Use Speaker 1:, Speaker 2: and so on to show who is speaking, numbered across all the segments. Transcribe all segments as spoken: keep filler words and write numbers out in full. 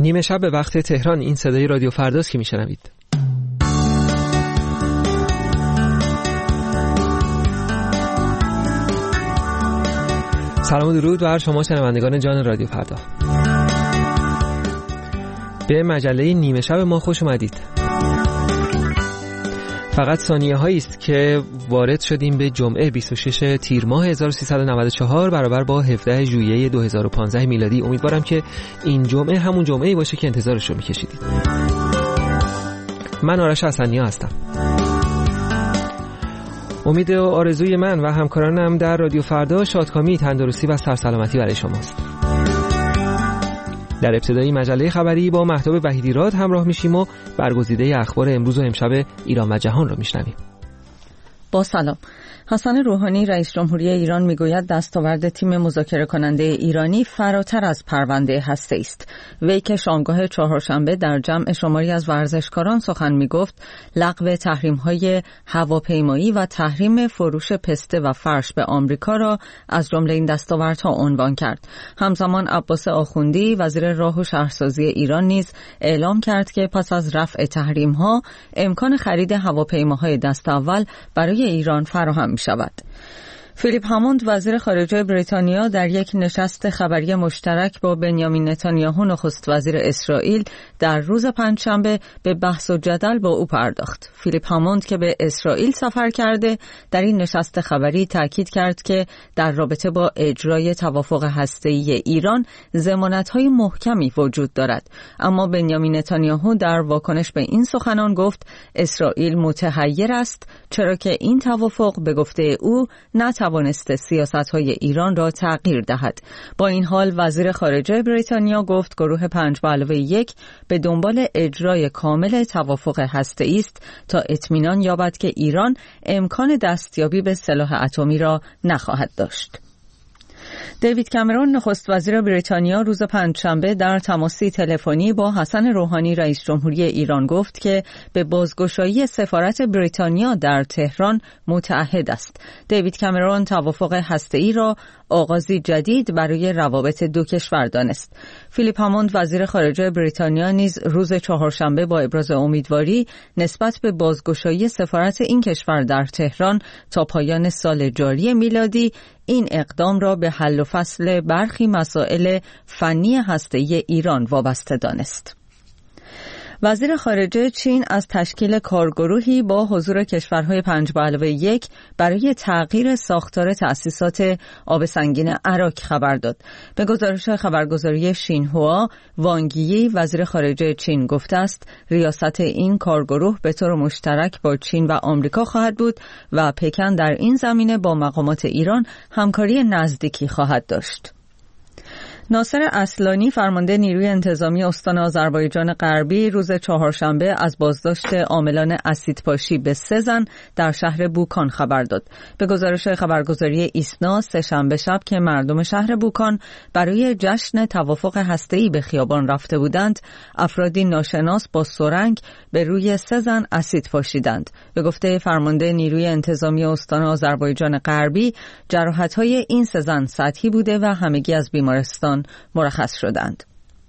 Speaker 1: نیمه شب به وقت تهران، این صدای رادیو فرداست که میشنوید. سلام و درود بر شما شنوندگان جان رادیو فردا. به مجله نیمه شب ما خوش اومدید. فقط ثانیه هایی است که وارد شدیم به جمعه بیست و شش تیر ماه هزار و سیصد و نود و چهار برابر با هفده ژوئیه دو هزار و پانزده میلادی. امیدوارم که این جمعه همون جمعه‌ای باشه که انتظارش رو می‌کشیدید. من آرش حسنی‌ها هستم. امید و آرزوی من و همکارانم در رادیو فردا شادکامی، تندرستی و سرسلامتی برای شماست. در ابتدای مجله خبری با مهتاب وحیدیراد همراه میشیم و برگزیده اخبار امروز و امشب ایران و جهان رو میشنویم.
Speaker 2: با سلام. حسن روحانی رئیس جمهوری ایران میگوید دستاورد تیم مذاکره کننده ایرانی فراتر از پرونده هسته است. وی که شامگاه چهارشنبه در جمع شماری از ورزشکاران سخن میگفت، لغو تحریم‌های هواپیمایی و تحریم فروش پسته و فرش به آمریکا را از جمله این دستاوردها عنوان کرد. همزمان عباس آخوندی وزیر راه و شهرسازی ایران نیز اعلام کرد که پس از رفع تحریم‌ها امکان خرید هواپیماهای دست اول برای ایران فراهم می شود. فیلیپ هاموند وزیر خارجه بریتانیا در یک نشست خبری مشترک با بنیامین نتانیاهو نخست وزیر اسرائیل در روز پنجشنبه به بحث و جدل با او پرداخت. فیلیپ هاموند که به اسرائیل سفر کرده در این نشست خبری تاکید کرد که در رابطه با اجرای توافق هسته‌ای ایران ضمانت‌های محکمی وجود دارد. اما بنیامین نتانیاهو در واکنش به این سخنان گفت اسرائیل متحیر است، چرا که این توافق به گفته او نه توانسته سیاست‌های ایران را تغییر دهد. با این حال وزیر خارجه بریتانیا گفت گروه پنج به علاوه یک به دنبال اجرای کامل توافق هسته‌ای است تا اطمینان یابد که ایران امکان دستیابی به سلاح اتمی را نخواهد داشت. دیوید کامرون نخست وزیر بریتانیا روز پنجشنبه در تماسی تلفنی با حسن روحانی رئیس جمهوری ایران گفت که به بازگشایی سفارت بریتانیا در تهران متعهد است. دیوید کامرون توافق هسته‌ای را آغازی جدید برای روابط دو کشور دانست. فیلیپ هاموند وزیر خارجه بریتانیا نیز روز چهارشنبه با ابراز امیدواری نسبت به بازگشایی سفارت این کشور در تهران تا پایان سال جاری میلادی این اقدام را به حل و فصل برخی مسائل فنی هسته‌ای ایران وابسته دانست. وزیر خارجه چین از تشکیل کارگروهی با حضور کشورهای پنج به علاوه یک برای تغییر ساختار تأسیسات آب سنگین عراق خبر داد. به گزارش خبرگزاری شینهوا، وانگ یی وزیر خارجه چین گفته است ریاست این کارگروه به طور مشترک با چین و آمریکا خواهد بود و پکن در این زمینه با مقامات ایران همکاری نزدیکی خواهد داشت. ناصر اصلانی فرمانده نیروی انتظامی استان آذربایجان غربی روز چهارشنبه از بازداشت عاملان اسیدپاشی به سه زن در شهر بوکان خبر داد. به گزارش خبرگزاری ایسنا سه‌شنبه شب که مردم شهر بوکان برای جشن توافق هسته‌ای به خیابان رفته بودند، افرادی ناشناس با سرنگ به روی سه زن اسید پاشیدند. به گفته فرمانده نیروی انتظامی استان آذربایجان غربی، جراحت‌های این سه زن سطحی بوده و همگی از بیمارستان مرخص شدند.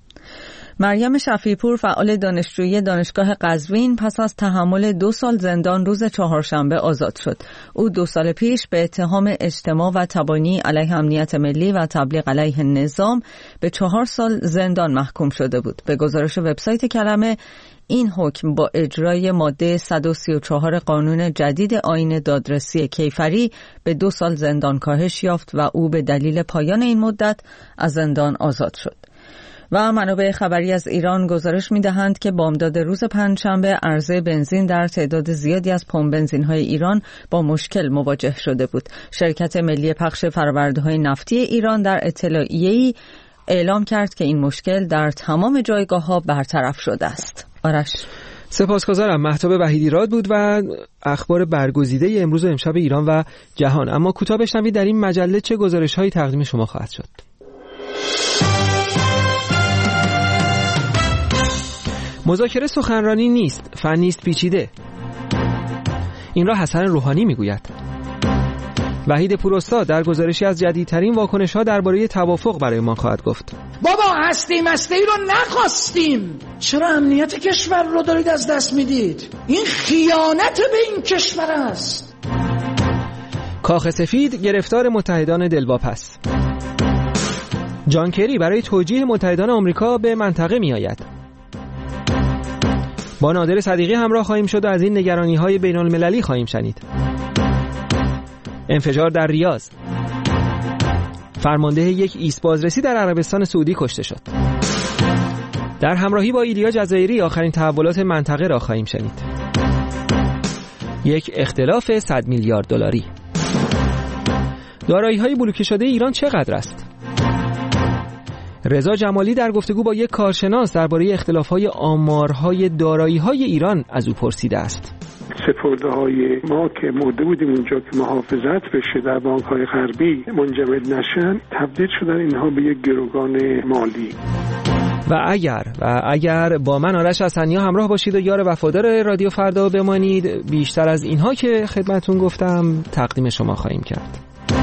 Speaker 2: مریم شفیع‌پور فعال دانشجویی دانشگاه قزوین پس از تحمل دو سال زندان روز چهارشنبه آزاد شد. او دو سال پیش به اتهام اجتماع و تبانی علیه امنیت ملی و تبلیغ علیه نظام به چهار سال زندان محکوم شده بود. به گزارش وبسایت کلمه، این حکم با اجرای ماده صد و سی و چهار قانون جدید آیین دادرسی کیفری به دو سال زندان کاهش یافت و او به دلیل پایان این مدت از زندان آزاد شد. و منابع خبری از ایران گزارش می‌دهند که بامداد روز پنجشنبه عرضه بنزین در تعداد زیادی از پمپ بنزین‌های ایران با مشکل مواجه شده بود. شرکت ملی پخش فرآورده‌های نفتی ایران در اطلاعیه‌ای اعلام کرد که این مشکل در تمام جایگاه‌ها برطرف شده است. آرش،
Speaker 1: سپاسگزارم. مهتاب وحیدیراد بود و اخبار برگزیده امروز و امشب ایران و جهان. اما کوتاه بشنوید در این مجله چه گزارش‌هایی تقدیم شما خواهد شد. مذاکره سخنرانی نیست، فنی است پیچیده. این را حسن روحانی میگوید. وحید پوراستاد در گزارشی از جدیدترین واکنش‌ها درباره توافق برای ما خواهد گفت.
Speaker 3: بابا هستی مستی رو نخواستیم، چرا امنیت کشور رو دارید از دست میدید؟ این خیانت به این کشور است.
Speaker 1: کاخ سفید گرفتار متحدان دلواپس. جان کری برای توجیه متحدان آمریکا به منطقه می آید. با نادر صدیقی همراه خواهیم شد و از این نگرانی‌های بین‌المللی خواهیم شنید. انفجار در ریاض. فرمانده یک ایستبازرسی در عربستان سعودی کشته شد. در همراهی با ایلیا جزایری آخرین تحولات منطقه را خواهیم شنید. یک اختلاف صد میلیارد دلاری. دارایی‌های بلوکه شده ایران چقدر است؟ رضا جمالی در گفتگو با یک کارشناس درباره اختلاف‌های آمارهای دارایی‌های ایران از او پرسیده است.
Speaker 4: سپرده‌های ما که مرده بودیم اونجا که محافظت بشه در بانک‌های غربی منجمد نشن، تبدیل شدن اینها به یک گروگان مالی.
Speaker 1: و اگر و اگر با من آرش حسنیا همراه باشید و یار وفادار رادیو فردا بمانید، بیشتر از اینها که خدمتون گفتم تقدیم شما خواهیم کرد.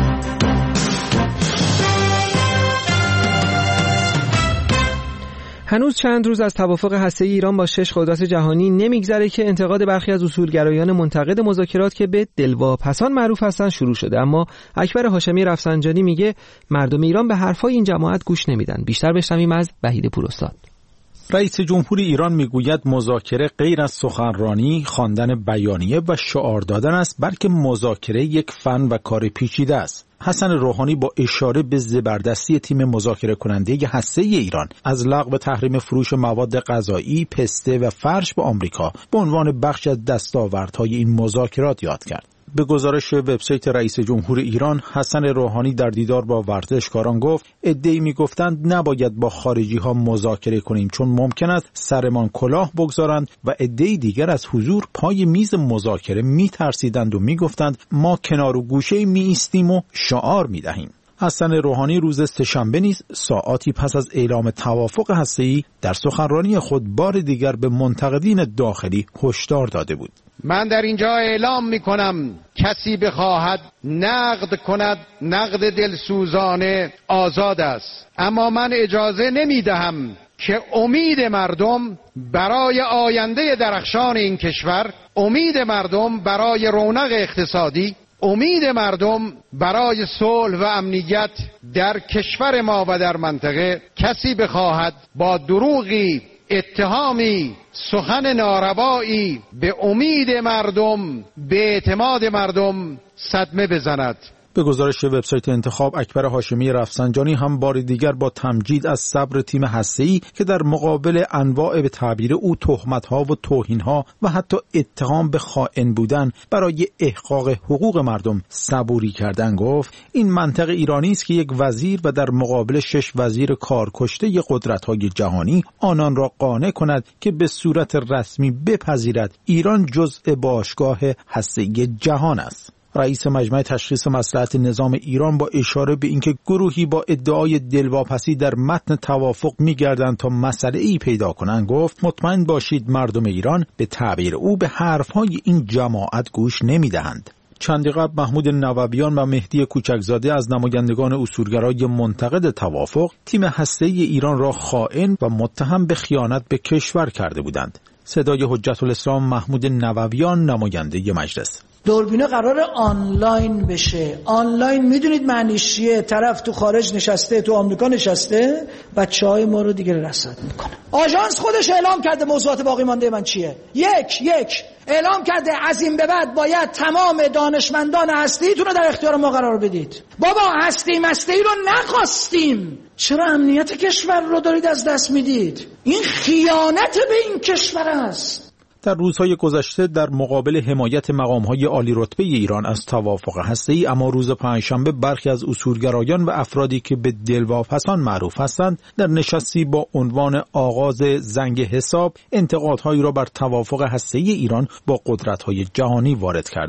Speaker 1: هنوز چند روز از توافق هسته‌ای ایران با شش قدرت جهانی نمیگذره که انتقاد برخی از اصولگرایان منتقد مذاکرات که به دلواپسان معروف هستن شروع شده. اما اکبر هاشمی رفسنجانی میگه مردم ایران به حرفای این جماعت گوش نمیدن. بیشتر بشنویم از وحید پوراستاد.
Speaker 5: رئیس جمهور ایران میگوید مذاکره غیر از سخنرانی، خواندن بیانیه و شعار دادن است، بلکه مذاکره یک فن و کار پیچیده است. حسن روحانی با اشاره به زبردستی تیم مذاکره کننده هسته‌ای ایران از لغو تحریم فروش مواد غذایی، پسته و فرش به آمریکا به عنوان بخش از دستاوردهای این مذاکرات یاد کرد. به گزارش وبسایت رئیس جمهور ایران، حسن روحانی در دیدار با ورزشکاران گفت عده‌ای میگفتند نباید با خارجی ها مذاکره کنیم چون ممکن است سرمان کلاه بگذارند و عده‌ای دیگر از حضور پای میز مذاکره میترسیدند و میگفتند ما کنار و گوشه می ایستیم و شعار میدهیم. حسن روحانی روز سه‌شنبه نیز ساعاتی پس از اعلام توافق هسته‌ای در سخنرانی خود بار دیگر به منتقدین داخلی هشدار داده بود.
Speaker 6: من در اینجا اعلام می کنم کسی بخواهد نقد کند، نقد دلسوزانه آزاد است، اما من اجازه نمی دهم که امید مردم برای آینده درخشان این کشور، امید مردم برای رونق اقتصادی، امید مردم برای صلح و امنیت در کشور ما و در منطقه کسی بخواهد با دروغی، اتهامی، سخن ناروایی به امید مردم، به اعتماد مردم صدمه بزند.
Speaker 5: به گزارش وبسایت انتخاب، اکبر هاشمی رفسنجانی هم بار دیگر با تمجید از صبر تیم هسته‌ای که در مقابل انواع به تعبیر او تهمت‌ها و توهین‌ها و حتی اتهام به خائن بودن برای احقاق حقوق مردم صبوری کردن گفت این منطق ایرانی است که یک وزیر و در مقابل شش وزیر کارکشته قدرت‌های جهانی آنان را قانع کند که به صورت رسمی بپذیرد ایران جزء باشگاه هسته‌ای جهان است. رئیس مجمع تشخیص مصلحت نظام ایران با اشاره به اینکه گروهی با ادعای دلواپسی در متن توافق می‌گردند تا مسئله‌ای پیدا کنند گفت مطمئن باشید مردم ایران به تعبیر او به حرف‌های این جماعت گوش نمی‌دهند. چندی قبل محمود نوویان و مهدی کوچکزاده از نمایندگان اصولگرای منتقد توافق تیم هسته‌ای ایران را خائن و متهم به خیانت به کشور کرده بودند. صدای حجت الاسلام محمود نوویان نماینده مجلس:
Speaker 3: دوربینه قرار آنلاین بشه. آنلاین میدونید معنیش چیه؟ طرف تو خارج نشسته، تو آمریکا نشسته، بچهای ما رو دیگه رصد میکنه. آژانس خودش اعلام کرده موضوعات باقی مانده من چیه. یک یک اعلام کرده از این به بعد باید تمام دانشمندان هستیتون رو در اختیار ما قرار بدید. بابا هستی مستی رو نخواستیم، چرا امنیت کشور رو دارید از دست میدید؟ این خیانت به این کشور است.
Speaker 5: در روزهای گذشته در مقابل حمایت مقام‌های عالی رتبه ایران از توافق هسته‌ای، اما روز پنجشنبه برخی از اصولگرایان و افرادی که به دلواپسان معروف هستند در نشستی با عنوان آغاز زنگ حساب انتقادهایی را بر توافق هسته‌ای ایران با قدرت‌های جهانی وارد کردند.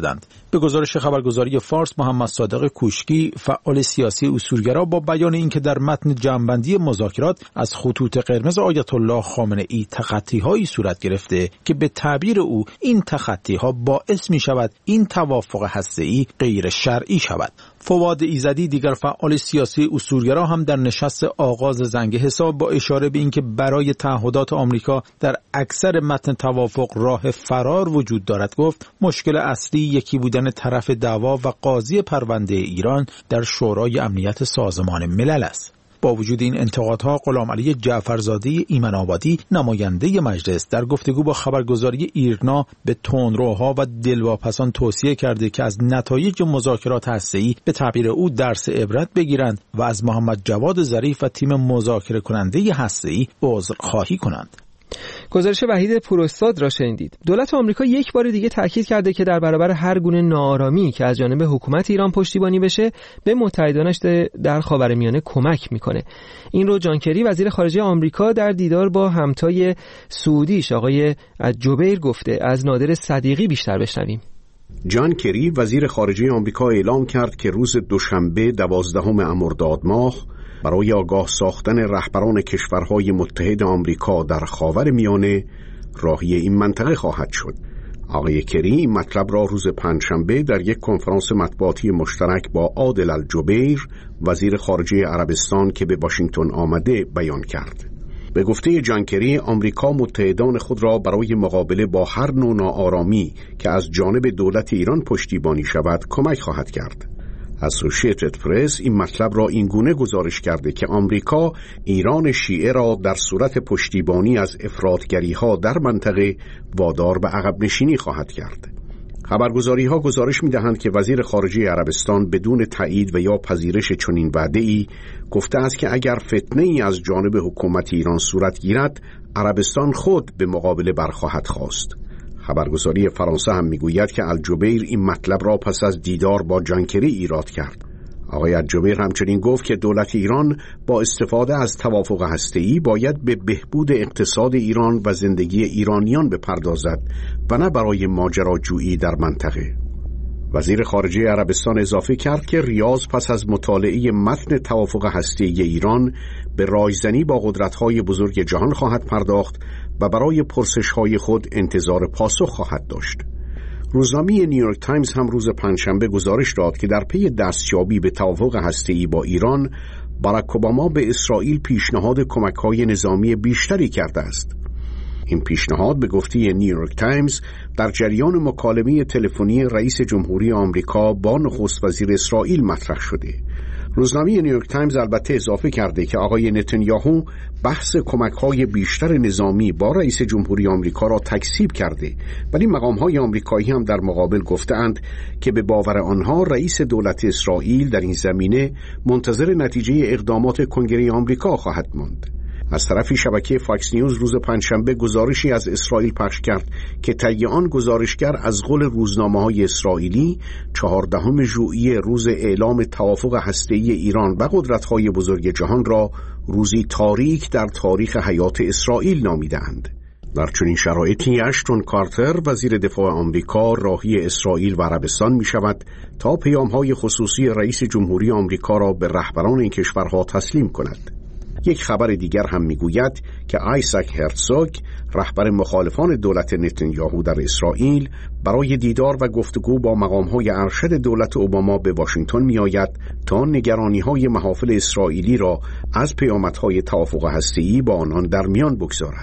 Speaker 5: به گزارش خبرگزاری فارس، محمد صادق کوشکی فعال سیاسی اصولگرا با بیان اینکه در متن جمع‌بندی مذاکرات از خطوط قرمز آیت الله خامنه ای تخطی‌هایی صورت گرفته که به تعبیر او این تخطی‌ها باعث می‌شود این توافق هسته‌ای غیر شرعی شود. فواد ایزدی دیگر فعال سیاسی اصولگرا هم در نشست آغاز زنگ حساب با اشاره به اینکه برای تعهدات آمریکا در اکثر متن توافق راه فرار وجود دارد گفت مشکل اصلی یکی بودن طرف دعوا و قاضی پرونده ایران در شورای امنیت سازمان ملل است. با وجود این انتقادها، غلامعلی جعفرزاده ایمن آبادی نماینده مجلس در گفتگو با خبرگزاری ایرنا به تندروها و دلواپسان توصیه کرده که از نتایج مذاکرات هسته‌ای به تعبیر او درس عبرت بگیرند و از محمد جواد ظریف و تیم مذاکره کننده هسته‌ای عذرخواهی کنند.
Speaker 1: گزارش وحید پوراستاد را شنیدید. دولت آمریکا یک بار دیگه تاکید کرده که در برابر هر گونه ناآرامی که از جانب حکومت ایران پشتیبانی بشه به متحدانش در خاورمیانه کمک میکنه. این رو جان کری وزیر خارجه آمریکا در دیدار با همتای سعودیش آقای جبیر گفته. از نادر صدیقی بیشتر بشنویم.
Speaker 7: جان کری وزیر خارجه آمریکا اعلام کرد که روز دوشنبه دوازدهم مرداد ماه برای آگاه ساختن رهبران کشورهای متحد آمریکا در خاورمیانه راهی این منطقه خواهد شد. آقای کری این مطلب را روز پنجشنبه در یک کنفرانس مطبوعاتی مشترک با عادل الجبیر وزیر خارجه عربستان که به واشنگتن آمده بیان کرد. به گفته جان کری، آمریکا متحدان خود را برای مقابله با هر نوع ناآرامی که از جانب دولت ایران پشتیبانی شود کمک خواهد کرد. اسوشییتد پرس این مطلب را این گونه گزارش کرده که آمریکا ایران شیعه را در صورت پشتیبانی از افراطگری‌ها در منطقه وادار به عقب نشینی خواهد کرد. خبرگزاری‌ها گزارش می‌دهند که وزیر خارجه عربستان بدون تایید و یا پذیرش چنین وعده‌ای گفته است که اگر فتنه‌ای از جانب حکومت ایران صورت گیرد، عربستان خود به مقابله برخواهد خواست. خبرگزاری فرانسه هم میگوید که الجبیر این مطلب را پس از دیدار با جان کری ایراد کرد. آقای الجبیر همچنین گفت که دولت ایران با استفاده از توافق هسته‌ای باید به بهبود اقتصاد ایران و زندگی ایرانیان بپردازد و نه برای ماجراجویی در منطقه. وزیر خارجه عربستان اضافه کرد که ریاض پس از مطالعه متن توافق هسته‌ای ایران به رایزنی با قدرت‌های بزرگ جهان خواهد پرداخت و برای پرسش‌های خود انتظار پاسخ خواهد داشت. روزنامه نیویورک تایمز هم روز پنجشنبه گزارش داد که در پی دستیابی به توافق هسته‌ای با ایران، باراک اوباما به اسرائیل پیشنهاد کمک‌های نظامی بیشتری کرده است. این پیشنهاد به گفته نیویورک تایمز در جریان مکالمه تلفنی رئیس جمهوری آمریکا با نخست وزیر اسرائیل مطرح شده. روزنامه نیویورک تایمز البته اضافه کرده که آقای نتانیاهو بحث کمک‌های بیشتر نظامی با رئیس جمهوری آمریکا را تکذیب کرده، ولی مقام‌های آمریکایی هم در مقابل گفتند که به باور آنها رئیس دولت اسرائیل در این زمینه منتظر نتیجه اقدامات کنگره آمریکا خواهد ماند. از طرفی شبکه فاکس نیوز روز پنجشنبه گزارشی از اسرائیل پخش کرد که طی آن گزارشگر از قول روزنامه‌های اسرائیلی چهاردهم ژوئیه روز اعلام توافق هسته‌ای ایران و قدرت‌های بزرگ جهان را روزی تاریک در تاریخ حیات اسرائیل نامیدند. در چنین شرایطی اشتون کارتر وزیر دفاع آمریکا راهی اسرائیل و عربستان می شود تا پیام‌های خصوصی رئیس جمهوری آمریکا را به رهبران این کشورها تسلیم کند. یک خبر دیگر هم میگوید که آیزک هرتزوگ رهبر مخالفان دولت نتانیاهو در اسرائیل برای دیدار و گفتگو با مقام‌های ارشد دولت اوباما به واشنگتن میآید تا نگرانی‌های محافل اسرائیلی را از پیامدهای توافق هسته‌ای با آنان در میان بگذارد.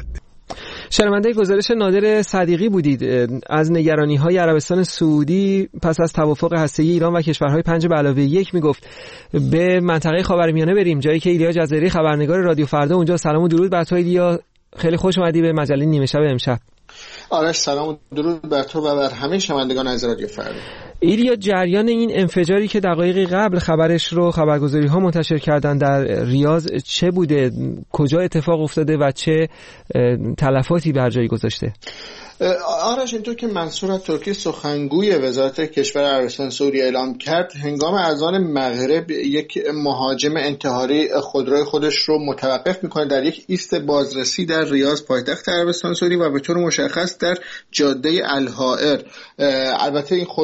Speaker 1: شنونده گزارش نادر صدیقی بودید. از نگرانی‌های عربستان سعودی پس از توافق هسته‌ای ایران و کشورهای پنج به علاوه یک میگفت. به منطقه خاورمیانه بریم، جایی که ایلیا جزایری خبرنگار رادیو فردا اونجا. سلام و درود بر تو ایلیا، خیلی خوش اومدی به مجله نیمه شب امشب.
Speaker 8: آرش سلام و درود بر تو و بر همه شنوندگان از رادیو فردا.
Speaker 1: ایلیا، جریان این انفجاری که دقایقی قبل خبرش رو خبرگزاری ها منتشر کردن در ریاض چه بوده؟ کجا اتفاق افتاده و چه تلفاتی بر جای گذاشته؟
Speaker 8: آرش، اینطور که منصور ترکی سخنگوی وزارت کشور عربستان سعودی اعلام کرد، هنگام اذان مغرب یک مهاجم انتحاری خودروی خودش رو متوقف میکنه در یک ایست بازرسی در ریاض پایتخت عربستان سعودی و به طور مشخص در جاده الحائر. البته این خودرو رو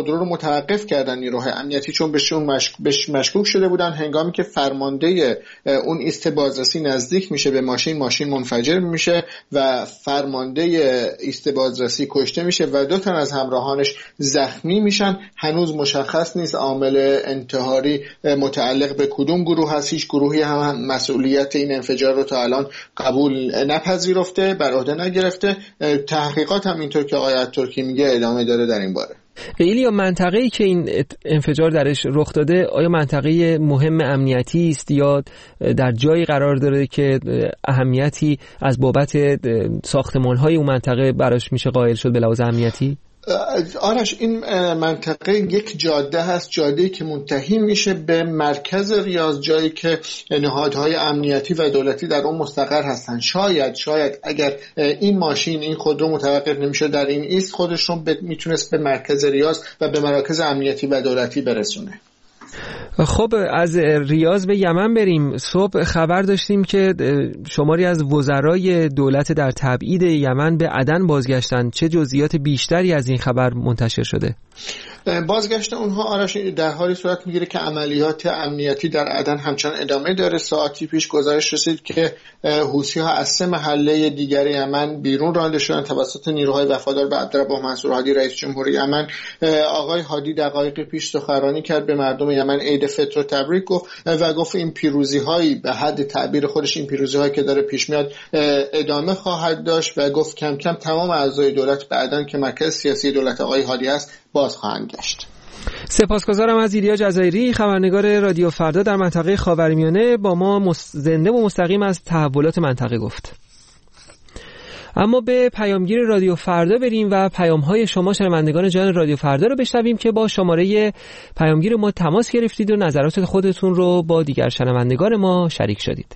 Speaker 8: متوقف کردن نیروهای امنیتی، چون بهشون مشک... مشکوک شده بودن. هنگامی که فرمانده اون ایست بازرسی نزدیک میشه به ماشین، ماشین منفجر میشه و فرمانده ایست بازرسی کشته میشه و دو تن از همراهانش زخمی میشن. هنوز مشخص نیست عامل انتحاری متعلق به کدوم گروه هست. هیچ گروهی هم مسئولیت این انفجار رو تا الان قبول نپذیرفته، بر عهده نگرفته. تحقیقات هم اینطور که آقای ترکی میگه ادامه داره در این باره.
Speaker 1: ایلیا، منطقه‌ای که این انفجار درش رخ داده آیا منطقه مهم امنیتی است یا در جایی قرار داره که اهمیتی از بابت ساختمان‌های اون منطقه براش میشه قائل شد به لحاظ امنیتی؟
Speaker 8: آرش، این منطقه یک جاده هست، جاده‌ای که منتهی میشه به مرکز ریاض، جایی که نهادهای امنیتی و دولتی در اون مستقر هستن. شاید شاید اگر این ماشین، این خودرو متوقف نمیشه در این ایست، خودش رو میتونست به مرکز ریاض و به مراکز امنیتی و دولتی برسونه.
Speaker 1: خب از ریاض به یمن بریم. صبح خبر داشتیم که شماری از وزرای دولت در تبعید یمن به عدن بازگشتند. چه جزئیات بیشتری از این خبر منتشر شده؟
Speaker 8: بازگشت اونها آرش در حالی صورت میگیره که عملیات امنیتی در عدن همچنان ادامه داره. ساعتی پیش گزارش رسید که حوثی‌ها از سه محله دیگر یمن بیرون رانده شدن توسط نیروهای وفادار به عبدالرب منصور هادی رئیس جمهوری یمن. آقای هادی دقایق پیش سخنرانی کرد، به مردم یمن عید فطر رو تبریک گفت و گفت این پیروزی‌هایی به حد تعبیر خودش این پیروزی‌هایی که داره پیش میاد ادامه خواهد داشت و گفت کم کم تمام اعضای دولت به عدن که مرکز سیاسی دولت آقای هادی است باز خواهند گشت.
Speaker 1: سپاسگزارم از ایلیا جزایری، خبرنگار رادیو فردا در منطقه خاورمیانه، با ما زنده و مستقیم از تحولات منطقه گفت. اما به پیامگیر رادیو فردا بریم و پیام‌های شما شنوندگان جان رادیو فردا رو بشنویم که با شماره پیامگیر ما تماس گرفتید و نظرات خودتون رو با دیگر شنوندگان ما شریک شدید.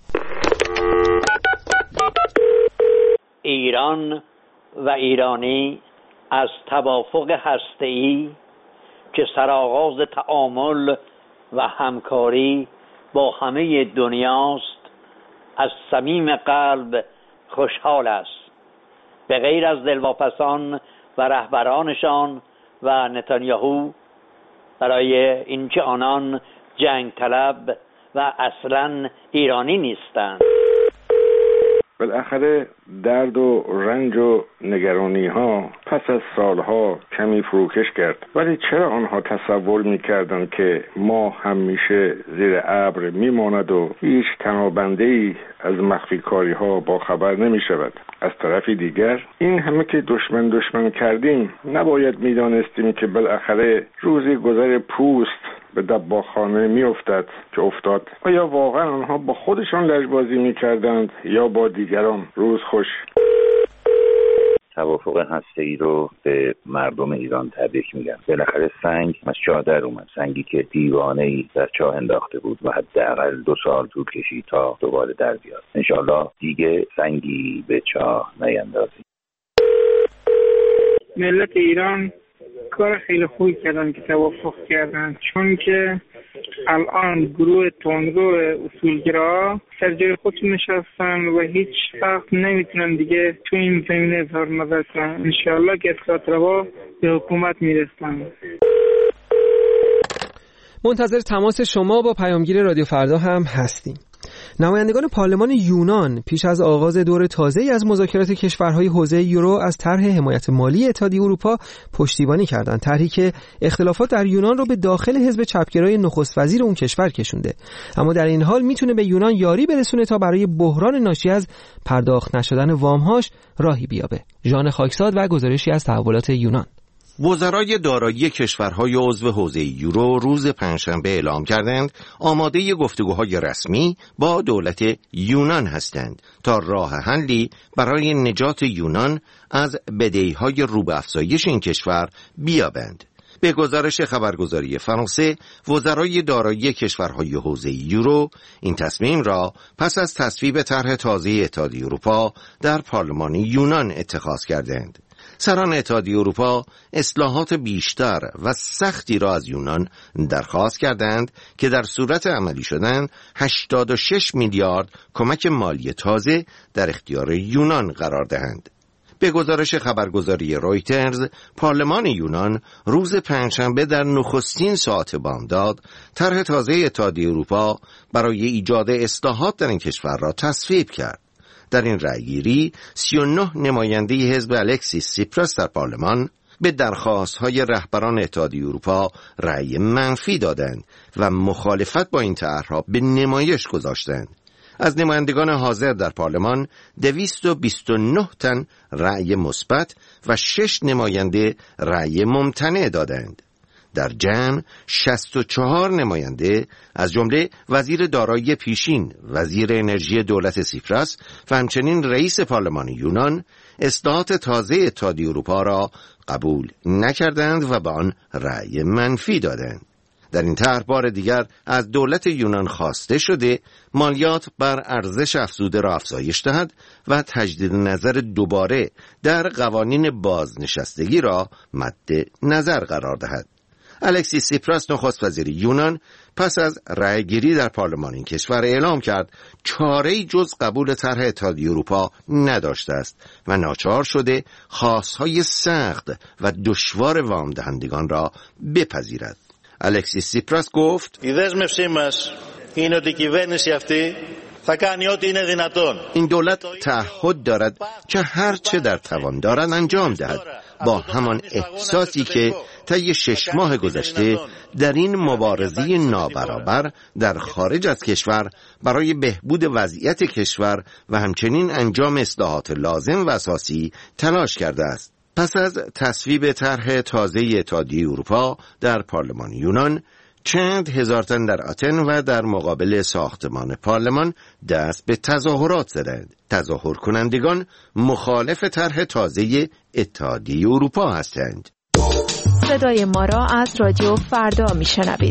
Speaker 9: ایران و ایرانی از توافق هسته‌ای که سرآغاز تعامل و همکاری با همه دنیاست از صمیم قلب خوشحال است. به غیر از دلواپسان و رهبرانشان و نتانیاهو، برای اینکه آنان جنگ طلب و اصلاً ایرانی نیستند.
Speaker 10: بالاخره درد و رنج و نگرانی ها پس از سالها کمی فروکش کرد، ولی چرا آنها تصور میکردند که ما همیشه زیر ابر میماند و هیچ تنابنده‌ای از مخفی کاری ها با خبر نمی شود؟ از طرفی دیگر این همه که دشمن دشمن کردیم نباید میدانستیم که بالاخره روزی گذر پوست به دباخانه می افتد که افتاد. آیا واقعا آنها با خودشان لجبازی می کردند یا با دیگران؟ روز خوش.
Speaker 11: توافق هسته‌ای رو به مردم ایران تبریک میگم. بالاخره سنگ از چاه در اومد، سنگی که دیوانه‌ای در چاه انداخته بود و حداقل دو سال طول کشید تا دوباره در بیاد. انشالله دیگه سنگی به چاه نیندازیم.
Speaker 12: ملت ایران کار خیلی خوبی کردن که توافق کردن، چون که الان گروه تندرو اصولگرا سر جای خودشون نشستن و هیچ وقت نمیتونن دیگه تو این زمینه اظهار نظر کنن. انشاءالله که اصلاحات روا به حکومت میرسن.
Speaker 1: منتظر تماس شما با پیامگیر رادیو فردا هم هستیم. نمایندگان پارلمان یونان پیش از آغاز دور تازه‌ای از مذاکرات کشورهای حوزه یورو از طرح حمایت مالی اتحادیه اروپا پشتیبانی کردند. طرحی که اختلافات در یونان رو به داخل حزب چپگرای نخست وزیر اون کشور کشونده، اما در این حال میتونه به یونان یاری برسونه تا برای بحران ناشی از پرداخت نشدن وام‌هاش راهی بیابه. ژان خاکساد و گزارشی از تحولات یونان.
Speaker 13: وزرای دارایی کشورهای عضو حوزه یورو روز پنجشنبه اعلام کردند آماده گفتگوهای رسمی با دولت یونان هستند تا راه حلی برای نجات یونان از بدهی‌های رو به افزایش این کشور بیابند. به گزارش خبرگزاری فرانسه، وزرای دارایی کشورهای حوزه یورو این تصمیم را پس از تصویب طرح تازه اتحادیه اروپا در پارلمان یونان اتخاذ کردند. سران اتحادیه اروپا اصلاحات بیشتر و سختی را از یونان درخواست کردند که در صورت عملی شدن هشتاد و شش میلیارد کمک مالی تازه در اختیار یونان قرار دهند. به گزارش خبرگزاری رویترز، پارلمان یونان روز پنجشنبه در نخستین ساعت بامداد طرح تازه اتحادیه اروپا برای ایجاد اصلاحات در این کشور را تصویب کرد. در این رأیگیری سی و نه نماینده حزب الکسیس سیپراس در پارلمان به درخواست‌های رهبران اتحادیه اروپا رأی منفی دادند و مخالفت با این طرح‌ها به نمایش گذاشتند. از نمایندگان حاضر در پارلمان دویست و بیست و نه تن رأی مثبت و شش نماینده رأی ممتنع دادند. در جمع شصت و چهار نماینده از جمله وزیر دارایی پیشین، وزیر انرژی دولت سیپراس و همچنین رئیس پارلمان یونان اصلاحات تازه اتحادیه اروپا را قبول نکردند و به آن رأی منفی دادند. در این طرح بار دیگر از دولت یونان خواسته شده مالیات بر ارزش افزوده را افزایش دهد و تجدید نظر دوباره در قوانین بازنشستگی را مد نظر قرار دهد. الکسیس سیپراس نخست وزیر یونان پس از رأیگیری در پارلمان این کشور اعلام کرد چاره‌ای جز قبول طرح اتحادیه اروپا نداشته است و ناچار شده خواستهای سخت و دشوار وام دهندگان را بپذیرد. الکسیس سیپراس گفت این دولت تعهد دارد که هر چه در توان دارد انجام دهد، با همان احساسی که طی شش ماه گذشته در این مبارزه نابرابر در خارج از کشور برای بهبود وضعیت کشور و همچنین انجام اصلاحات لازم و اساسی تلاش کرده است. پس از تصویب طرح تازه اتحادیه اروپا در پارلمان یونان، چند هزار تن در آتن و در مقابل ساختمان پارلمان دست به تظاهرات زدند. تظاهر کنندگان مخالف طرح تازه اتحادیه اروپا هستند.
Speaker 14: صدای ما را از رادیو فردا میشنوید.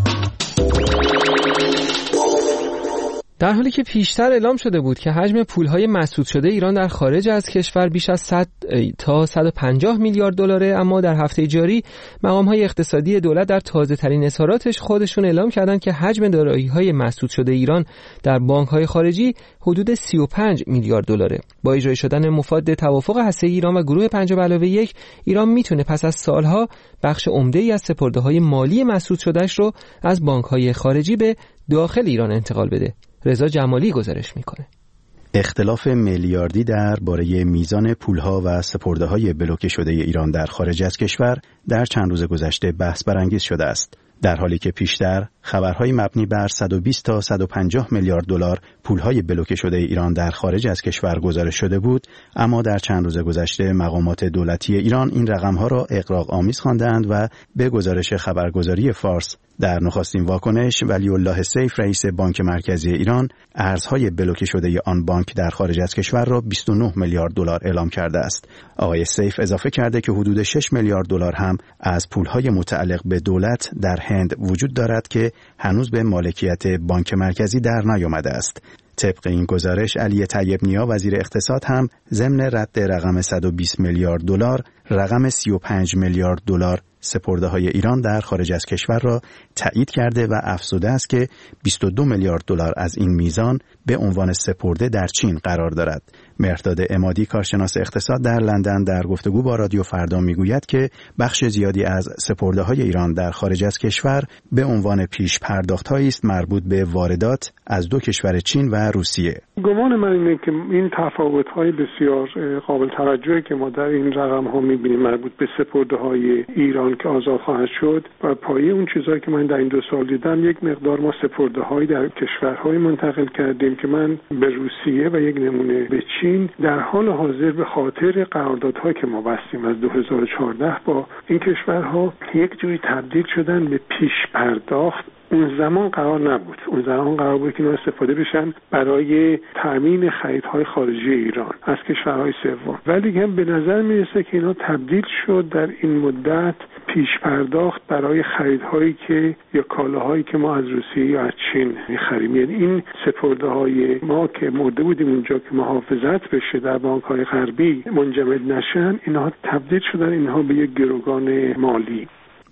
Speaker 1: در حالی که پیشتر اعلام شده بود که حجم پولهای مسدود شده ایران در خارج از کشور بیش از صد تا صد و پنجاه میلیارد دلاره، اما در هفته جاری مقام‌های اقتصادی دولت در تازه‌ترین اظهاراتش خودشون اعلام کردند که حجم دارایی‌های مسدود شده ایران در بانک‌های خارجی حدود سی و پنج میلیارد دلاره. با اجرای شدن مفاد توافق هسته‌ای ایران و گروه پنج به علاوه یک، ایران میتونه پس از سالها بخش عمده‌ای از سپرده‌های مالی مسدود شدهش رو از بانک‌های خارجی به داخل ایران انتقال بده. رضا جمالی گزارش میکنه.
Speaker 15: اختلاف میلیاردی درباره میزان پولها و سپرده‌های بلوکه شده ایران در خارج از کشور در چند روز گذشته بحث برانگیز شده است. در حالی که پیشتر خبرهای مبنی بر صد و بیست تا صد و پنجاه میلیارد دلار پولهای بلوکه شده ایران در خارج از کشور گزارش شده بود، اما در چند روز گذشته مقامات دولتی ایران این رقم‌ها را اغراق آمیز خواندند و به گزارش خبرگزاری فارس در نخستین واکنش ولی الله سیف رئیس بانک مرکزی ایران ارزهای بلوکه شده آن بانک در خارج از کشور را بیست و نه میلیارد دلار اعلام کرده است. آقای سیف اضافه کرده که حدود شش میلیارد دلار هم از پولهای متعلق به دولت در هند وجود دارد که هنوز به مالکیت بانک مرکزی در نیامده است. طبق این گزارش علی طیب نیا وزیر اقتصاد هم ضمن رد رقم صد و بیست میلیارد دلار رقم سی و پنج میلیارد دلار سپرده‌های ایران در خارج از کشور را تایید کرده و افزوده است که بیست و دو میلیارد دلار از این میزان به عنوان سپرده در چین قرار دارد. مهرداد عمادی کارشناس اقتصاد در لندن در گفتگو با رادیو فردا میگوید که بخش زیادی از سپرده‌های ایران در خارج از کشور به عنوان پیش پرداخت‌هایی است مربوط به واردات از دو کشور چین و روسیه.
Speaker 4: گمان من اینه که این تفاوت‌های بسیار قابل توجهی که ما در این رقم‌ها می‌بینیم مربوط به سپرده‌های ایران که آزاد خواهد شد و پایه اون چیزایی که من در این دو سال دیدم، یک مقدار ما سپرده‌های در کشورهای منتقل کردیم که من به روسیه و یک نمونه به چین در حال حاضر به خاطر قراردادهایی که ما بستیم از دو هزار و چهارده با این کشورها یک جوری تبدیل شدن به پیش پرداخت. اون زمان قرار نبود. اون زمان قرار بود که اینا استفاده بشن برای تامین خریدهای خارجی ایران از کشورهای سوم، ولی هم به نظر میرسه که اینا تبدیل شد در این مدت پیش پرداخت برای خریدهایی که یا کالاهایی که ما از روسیه یا از چین می‌خریم. یعنی این سپرده‌های ما که مرده بودیم اونجا که محافظت بشه در بانک‌های غربی منجمد نشن، اینها تبدیل شدن اینها به یک گروگان مالی.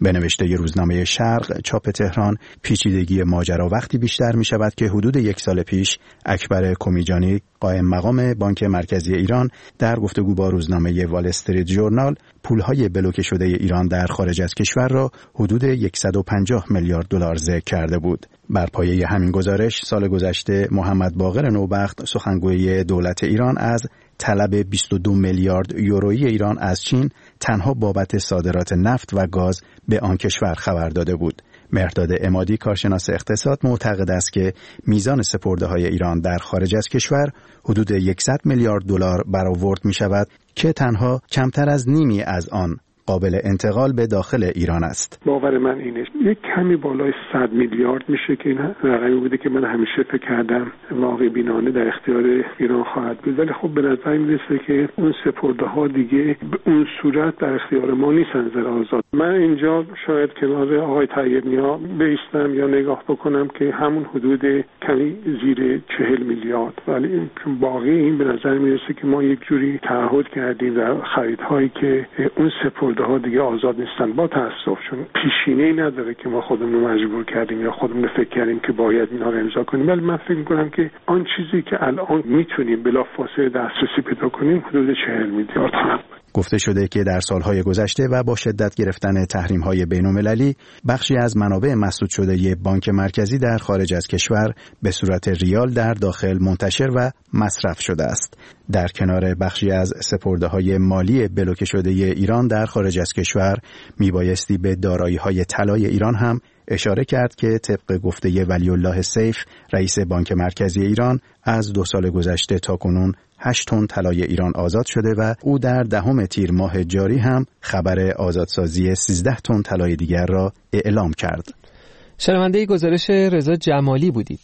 Speaker 15: به نوشته روزنامه شرق چاپ تهران، پیچیدگی ماجرا وقتی بیشتر می شود که حدود یک سال پیش اکبر کمیجانی قائم مقام بانک مرکزی ایران در گفتگو با روزنامه وال استریت ژورنال پولهای بلوکه شده ایران در خارج از کشور را حدود صد و پنجاه میلیارد دلار ذکر کرده بود. بر پایه همین گزارش سال گذشته محمد باقر نوبخت سخنگوی دولت ایران از طلب بیست و دو میلیارد یورویی ایران از چین تنها بابت صادرات نفت و گاز به آن کشور خبر داده بود. مهرداد عمادی کارشناس اقتصاد معتقد است که میزان سپرده‌های ایران در خارج از کشور حدود صد میلیارد دلار برآورد می شود که تنها کمتر از نیمی از آن قابل انتقال به داخل ایران است.
Speaker 4: باور من اینه یک کمی بالای صد میلیارد میشه که این رقمی بوده که من همیشه فکر کردم واقع بینانه در اختیار ایران خواهد بود، ولی خب به نظر میرسه که اون سپرده ها دیگه به اون صورت در اختیار ما نیستن زر آزاد. من اینجا شاید کنار آقای طیب‌نیا بیستم یا نگاه بکنم که همون حدود کمی زیر چهل میلیارد، ولی باقی این به نظر میرسه که ما یک جوری تعهد کردیم در خریدهایی که اون سپرده ها دیگه آزاد نیستن. با تاسف چون پیشینه‌ای نداره که ما خودمون رو مجبور کردیم یا خودمون فکر کردیم که باید اینا رو امضا کنیم، ولی من فکر می‌کنم که آن چیزی که الان میتونیم بلافاصله دسترسی پیدا کنیم حدود چهل میلیارد هست.
Speaker 15: گفته شده که در سالهای گذشته و با شدت گرفتن تحریم‌های بین‌المللی بخشی از منابع مسدود شده بانک مرکزی در خارج از کشور به صورت ریال در داخل منتشر و مصرف شده است. در کنار بخشی از سپرده‌های مالی بلوکه شده ایران در خارج از کشور میبایستی به دارایی‌های طلای ایران هم اشاره کرد که طبق گفته ولی الله سیف رئیس بانک مرکزی ایران از دو سال گذشته تا کنون هشت تن طلای ایران آزاد شده و او در دهم تیر ماه جاری هم خبر آزادسازی سیزده تن طلای دیگر را اعلام کرد.
Speaker 1: شنونده گزارش رضا جمالی بودید.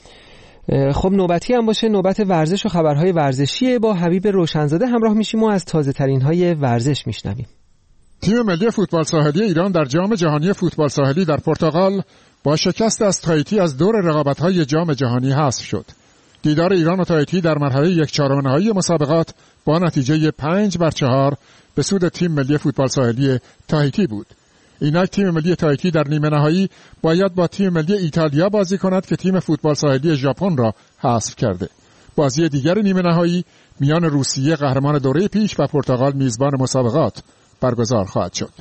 Speaker 1: خب نوبتی هم باشه نوبت ورزش و خبرهای ورزشی با حبیب روشنزاده همراه میشیم و از تازه ترین های ورزش میشنویم.
Speaker 16: تیم ملی فوتبال ساحلی ایران در جام جهانی فوتبال ساحلی در پرتغال با شکست از تایتی از دور رقابت‌های جام جهانی حذف شد. دیدار ایران و تایتی در مرحله یک چهارم نهایی مسابقات با نتیجه پنج بر چهار به سود تیم ملی فوتبال ساحلی تایتی بود. اینک تیم ملی تایتی در نیمه نهایی باید با تیم ملی ایتالیا بازی کند که تیم فوتبال ساحلی ژاپن را حذف کرده. بازی دیگر نیمه نهایی میان روسیه قهرمان دوره پیش و پرتغال میزبان مسابقات برگزار خواهد شد.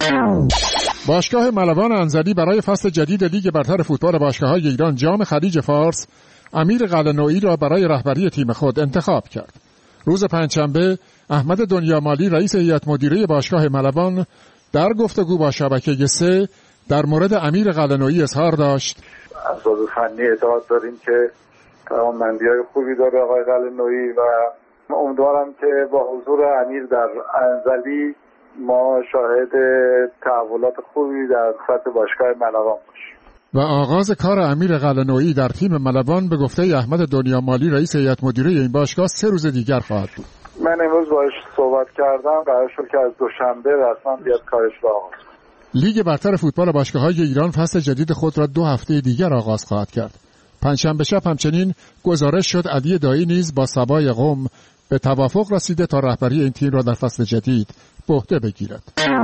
Speaker 16: باشگاه ملوان انزلی برای فصل جدید لیگ برتر فوتبال باشگاه‌های ایران جام خلیج فارس امیر قلعه‌نویی را برای رهبری تیم خود انتخاب کرد. روز پنجشنبه احمد دنیامالی رئیس هیئت مدیره باشگاه ملوان در گفتگو با شبکه سه در مورد امیر قلعه‌نویی اظهار داشت:
Speaker 17: اسباب فنی اعتقاد داریم که توانمندی‌های خوبی داره آقای قلعه‌نویی و امیدوارم که با حضور امیر در انزلی ما شاهد تحولات خوبی در سطح باشگاه ملوان باشیم.
Speaker 16: و آغاز کار امیر قلعه‌نویی در تیم ملوان به گفته احمد دنیامالی رئیس هیئت مدیره این باشگاه سه روز دیگر خواهد بود.
Speaker 17: من امروز باهاش صحبت کردم، قرار شد که از دوشنبه رسما بیاد کارش را آغاز کنه.
Speaker 16: لیگ برتر فوتبال باشگاه‌های ایران فصل جدید خود را دو هفته دیگر آغاز خواهد کرد. پنجشنبه شب همچنین گزارش شد علی دایی نیز با سبای قم به توافق رسیده تا رهبری این تیم را در فصل جدید به عهده بگیرد.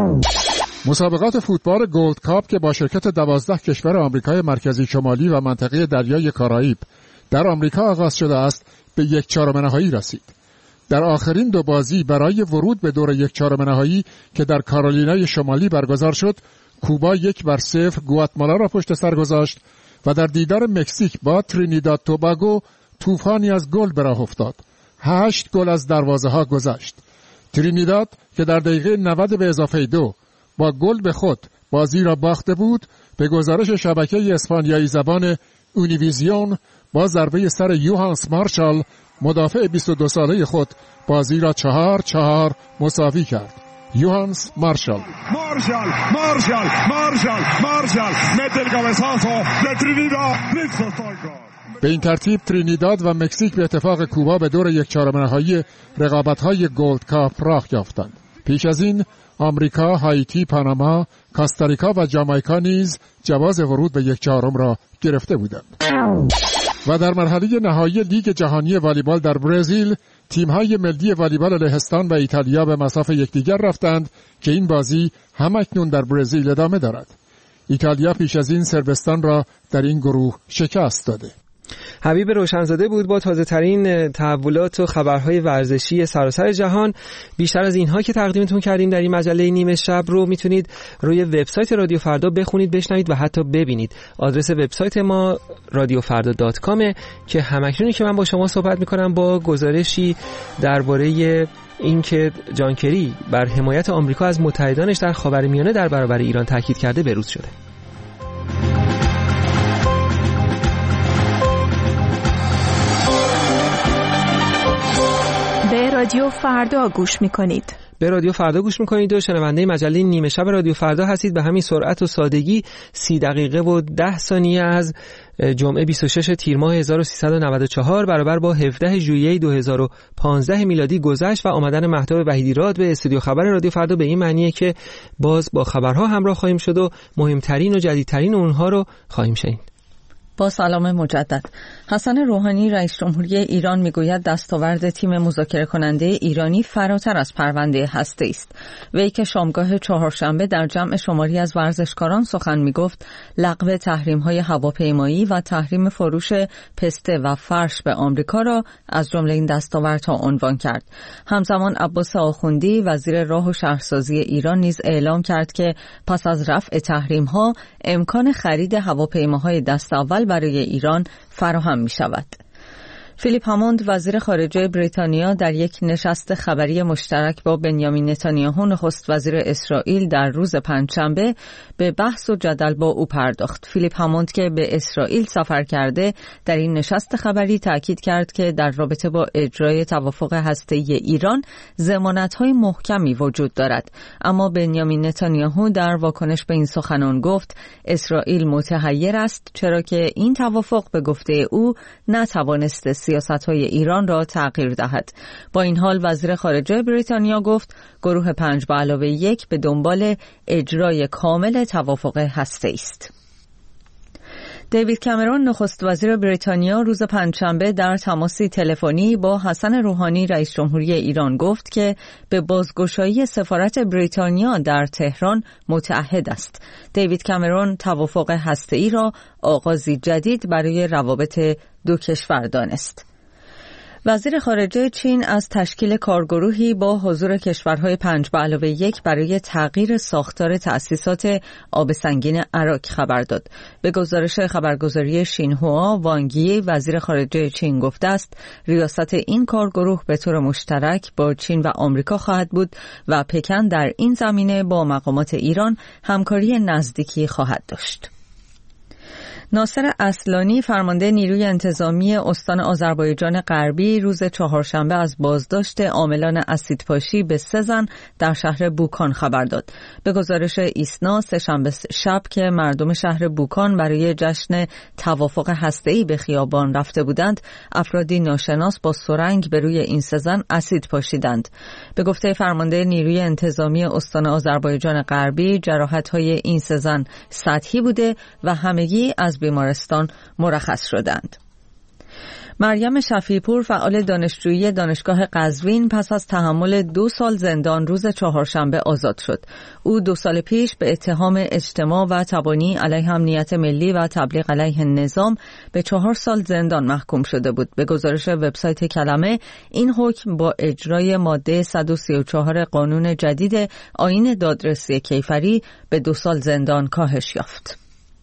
Speaker 16: مسابقات فوتبال گولد کاپ که با شرکت دوازده کشور آمریکای مرکزی شمالی و منطقه دریای کارائیب در آمریکا آغاز شده است به یک چهارم نهایی رسید. در آخرین دو بازی برای ورود به دور یک چهارم نهایی که در کارولینای شمالی برگزار شد، کوبا یک بر صفر گواتمالا را پشت سر گذاشت و در دیدار مکزیک با ترینیداد توباگو طوفانی از گل به راه افتاد. هشت گل از دروازه ها گذشت. ترینیداد که در دقیقه نود به اضافه دو با گل به خود بازی را باخته بود، به گزارش شبکه اسپانیایی زبان اونیویزیون با ضربه سر یوهانس مارشال مدافع بیست و دو ساله خود بازی را چهار چهار مساوی کرد. یوهانس مارشال
Speaker 18: مارشال مارشال مارشال مارشال مت الcabezazo de Trinidad.
Speaker 16: به این ترتیب ترینیداد و مکزیک به اتفاق کوبا به دور یک چهارم نهایی رقابت‌های گولد کاپ راه یافتند. پیش از این آمریکا، هایتی، پاناما، کاستاریکا و جامائیکا نیز جواز ورود به یک چهارم را گرفته بودند. و در مرحله نهایی لیگ جهانی والیبال در برزیل تیم‌های ملی والیبال لهستان و ایتالیا به مصاف یکدیگر رفتند که این بازی همکنون در برزیل ادامه دارد. ایتالیا پیش از این صربستان را در این گروه شکست داده.
Speaker 1: حبیب روشنزاده بود با تازه ترین تحولات و خبرهای ورزشی سراسر جهان. بیشتر از اینها که تقدیمتون کردیم در این مجله نیمه شب رو میتونید روی وبسایت رادیو فردا بخونید، بشنوید و حتی ببینید. آدرس وبسایت ما رادیو فردا دات کام که همکنونی که من با شما صحبت میکنم با گزارشی درباره اینکه جان کری بر حمایت آمریکا از متحدانش در خاورمیانه در برابر ایران تاکید کرده بروز شده.
Speaker 14: به رادیو فردا گوش میکنید.
Speaker 1: به رادیو فردا گوش میکنید و شنونده مجله نیمه شب رادیو فردا هستید. به همین سرعت و سادگی سی دقیقه و ده ثانیه از جمعه بیست و شش تیر ماه هزار و سیصد و نود و چهار برابر با هفده ژوئیه دو هزار و پانزده میلادی گذشت و آمدن مهتاب وحیدیراد به استودیو خبر رادیو فردا به این معنیه که باز با خبرها همراه خواهیم شد و مهمترین و جدیدترین اونها رو خواهیم شنید.
Speaker 2: با سلام مجدد. حسن روحانی رئیس جمهوری ایران میگوید دستاورد تیم مذاکره کننده ایرانی فراتر از پرونده هسته است. وی که شامگاه چهارشنبه در جمع شماری از ورزشکاران سخن میگفت، لغو تحریم‌های هواپیمایی و تحریم فروش پسته و فرش به آمریکا را از جمله این دستاوردها عنوان کرد. همزمان عباس آخوندی وزیر راه و شهرسازی ایران نیز اعلام کرد که پس از رفع تحریم‌ها امکان خرید هواپیماهای دست اول برای ایران فراهم می شود. فیلیپ هاموند وزیر خارجه بریتانیا در یک نشست خبری مشترک با بنیامین نتانیاهو نخست وزیر اسرائیل در روز پنجشنبه به بحث و جدل با او پرداخت. فیلیپ هاموند که به اسرائیل سفر کرده در این نشست خبری تاکید کرد که در رابطه با اجرای توافق هسته‌ای ایران ضمانت‌های محکمی وجود دارد. اما بنیامین نتانیاهو در واکنش به این سخنان گفت اسرائیل متحیر است چرا که این توافق به گفته او نتوانسته سیاست‌های ایران را تغییر دهد. با این حال وزیر خارجه بریتانیا گفت گروه پنج به علاوه یک به دنبال اجرای کامل توافق هسته‌ای است. دیوید کامرون نخست وزیر بریتانیا روز پنجشنبه در تماسی تلفنی با حسن روحانی رئیس جمهوری ایران گفت که به بازگشایی سفارت بریتانیا در تهران متعهد است. دیوید کامرون توافق هسته‌ای را آغازی جدید برای روابط دو کشور دانست. وزیر خارجه چین از تشکیل کارگروهی با حضور کشورهای پنج به علاوه یک برای تغییر ساختار تأسیسات آب سنگین عراق خبر داد. به گزارش خبرگزاری شینهوا، وانگی وزیر خارجه چین گفته است ریاست این کارگروه به طور مشترک با چین و آمریکا خواهد بود و پکن در این زمینه با مقامات ایران همکاری نزدیکی خواهد داشت. ناصر اصلانی فرمانده نیروی انتظامی استان آذربایجان غربی روز چهارشنبه از بازداشت عاملان اسیدپاشی به سه زن در شهر بوکان خبر داد. به گزارش ایسنا سه‌شنبه شب که مردم شهر بوکان برای جشن توافق هسته‌ای به خیابان رفته بودند، افرادی ناشناس با سرنگ به روی این سه زن اسید پاشیدند. به گفته فرمانده نیروی انتظامی استان آذربایجان غربی، جراحت‌های این سه زن سطحی بوده و همگی از بیمارستان مرخص شدند. مریم شفیع‌پور فعال دانشجویی دانشگاه قزوین پس از تحمل دو سال زندان روز چهارشنبه آزاد شد. او دو سال پیش به اتهام اجتماع و تبانی علیه امنیت ملی و تبلیغ علیه نظام به چهار سال زندان محکوم شده بود. به گزارش وبسایت کلمه، این حکم با اجرای ماده صد و سی و چهار قانون جدید آیین دادرسی کیفری به دو سال زندان کاهش یافت.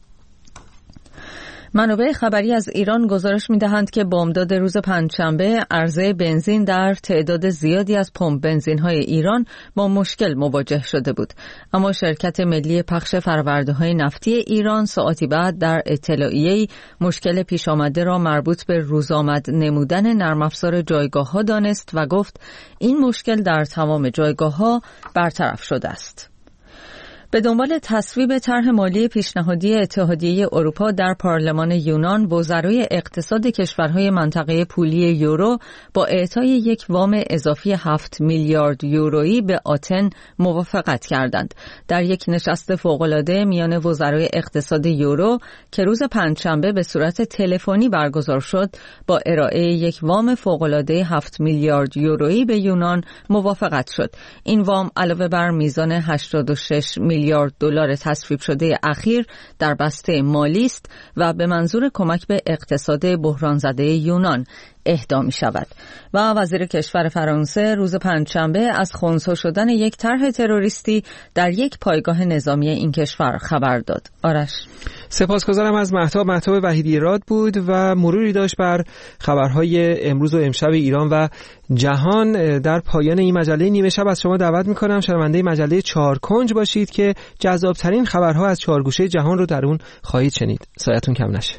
Speaker 2: منابع خبری از ایران گزارش می‌دهند که بامداد روز پنجشنبه عرضه بنزین در تعداد زیادی از پمپ بنزین‌های ایران با مشکل مواجه شده بود. اما شرکت ملی پخش فرآورده‌های نفتی ایران ساعتی بعد در اطلاعیه‌ای مشکل پیش آمده را مربوط به روزآمد نمودن نرم افزار جایگاه‌ها دانست و گفت این مشکل در تمام جایگاه‌ها برطرف شده است. به دنبال تصویب طرح مالی پیشنهادی اتحادیه اروپا در پارلمان یونان، وزرای اقتصاد کشورهای منطقه پولی یورو با اعطای یک وام اضافی هفت میلیارد یورویی به آتن موافقت کردند. در یک نشست فوق‌العاده میان وزرای اقتصاد یورو که روز پنجشنبه به صورت تلفنی برگزار شد، با ارائه یک وام فوق‌العاده هفت میلیارد یورویی به یونان موافقت شد. این وام علاوه بر میزان هشتاد و شش میلیارد میلیارد دلار تصویب شده اخیر در بسته مالی است و به منظور کمک به اقتصاد بحران زده یونان اهدا می شود. و وزیر کشور فرانسه روز پنجشنبه از خنثی شدن یک طرح تروریستی در یک پایگاه نظامی این کشور خبر داد. آرش،
Speaker 1: سپاسگزارم از مهتاب. مهتاب وحیدی راد بود و مروری داشت بر خبرهای امروز و امشب ایران و جهان. در پایان این مجله نیمه شب از شما دعوت می‌کنم شنونده مجله چهار کنج باشید که جذابترین خبرها از چهار گوشه جهان رو در اون خواهید شنید. سایتون کم نشه.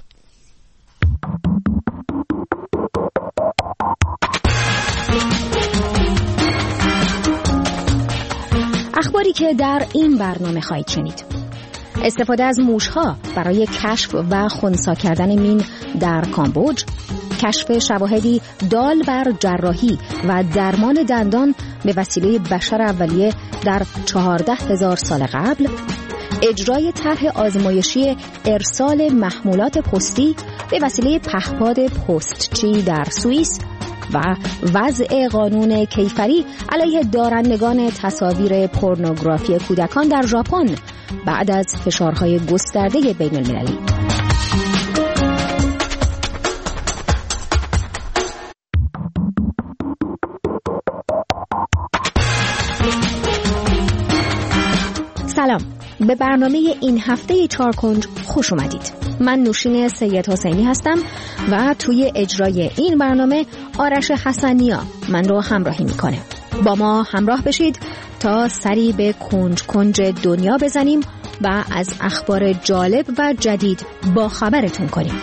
Speaker 19: اخباری که در این برنامه خواهید شنید: استفاده از موشها برای کشف و خنثی کردن مین در کامبوج، کشف شواهدی دال بر جراحی و درمان دندان به وسیله بشر اولیه در چهارده هزار سال قبل، اجرای طرح آزمایشی ارسال محمولات پستی به وسیله پهپاد پستچی در سوئیس و وضع قانون کیفری علیه دارندگان تصاویر پورنوگرافی کودکان در ژاپن بعد از فشارهای گسترده بین المللی. سلام، به برنامه این هفته چهار کنج خوش اومدید. من نوشین سید حسینی هستم و توی اجرای این برنامه آرش حسنیا من رو همراهی میکنه. با ما همراه بشید تا سری به کنج کنج دنیا بزنیم و از اخبار جالب و جدید با خبرتون کنیم.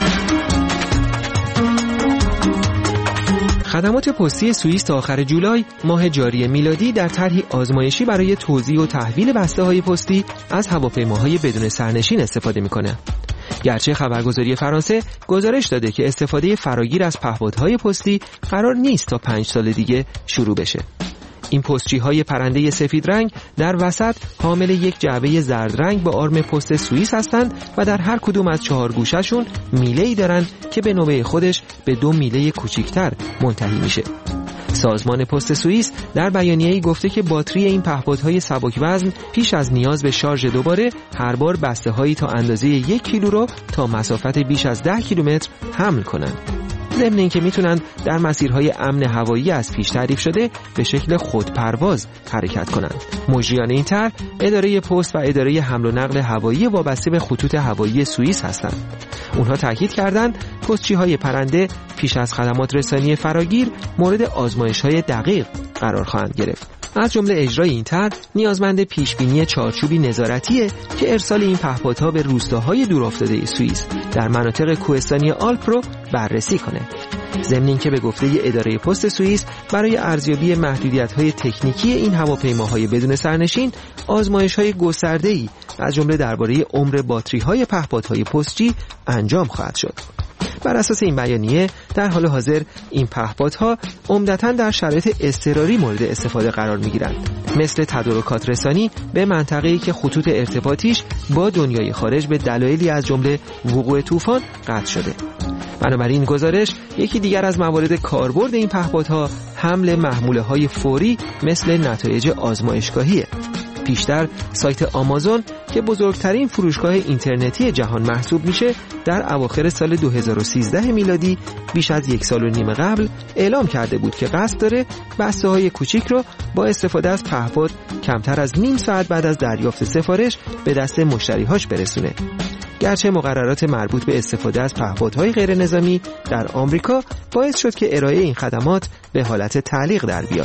Speaker 1: خدمات پستی سوئیس تا آخر جولای ماه جاری میلادی در طرحی آزمایشی برای توزیع و تحویل بسته‌های پستی از هواپیماهای بدون سرنشین استفاده می‌کنه. گرچه خبرگزاری فرانسه گزارش داده که استفاده فراگیر از پهپادهای پستی قرار نیست تا پنج سال دیگه شروع بشه. این پستچی‌های پرنده سفید رنگ در وسط حامل یک جعبه زرد رنگ با آرم پست سوئیس هستند و در هر کدوم از چهار گوشه‌شون میله‌ای دارن که به نوبه خودش به دو میله کوچکتر منتهی میشه. سازمان پست سوئیس در بیانیه‌ای گفته که باتری این پهپادهای سبک وزن پیش از نیاز به شارژ دوباره هر بار بسته‌هایی تا اندازه یک کیلو رو تا مسافت بیش از ده کیلومتر حمل کنند. ضمن اینکه میتونن در مسیرهای امن هوایی از پیش تعریف شده به شکل خودپرواز حرکت کنند. مجریان این طرح اداره پست و اداره حمل و نقل هوایی وابسته به خطوط هوایی سوئیس هستند. اونها تاکید کردند پستچی‌های پرنده پیش از خدمات رسانی فراگیر مورد آزمایش‌های دقیق قرار خواهند گرفت. از جمله اجرای این طرح نیازمند پیشبینی چارچوبی نظارتیه که ارسال این پهپادها به روستاهای دورافتاده سوئیس در مناطق کوهستانی آلپ رو بررسی کنه. ضمن اینکه به گفته اداره پست سوئیس برای ارزیابی محدودیت‌های تکنیکی این هواپیماهای بدون سرنشین آزمایش‌های گسترده‌ای از جمله درباره عمر باتری‌های پهپادهای پستچی انجام خواهد شد. بر اساس این بیانیه در حال حاضر این پهپادها عمدتاً در شرایط اضطراری مورد استفاده قرار می‌گیرند، مثل تدارکات رسانی به منطقه‌ای که خطوط ارتباطیش با دنیای خارج به دلایلی از جمله وقوع طوفان قطع شده. بنابراین گزارش یکی دیگر از موارد کاربرد این پهپادها حمل محموله‌های فوری مثل نتایج آزمایشگاهیه. پیشتر سایت آمازون که بزرگترین فروشگاه اینترنتی جهان محسوب میشه در اواخر سال دو هزار و سیزده میلادی بیش از یک سال و نیم قبل اعلام کرده بود که قصد داره بسته‌های کوچیک رو با استفاده از پهپاد کمتر از نیم ساعت بعد از دریافت سفارش به دست مشتریهاش برسونه. گرچه مقررات مربوط به استفاده از پهپادهای غیر نظامی در آمریکا باعث شد که ارائه این خدمات به حالت تعلیق در بیاد.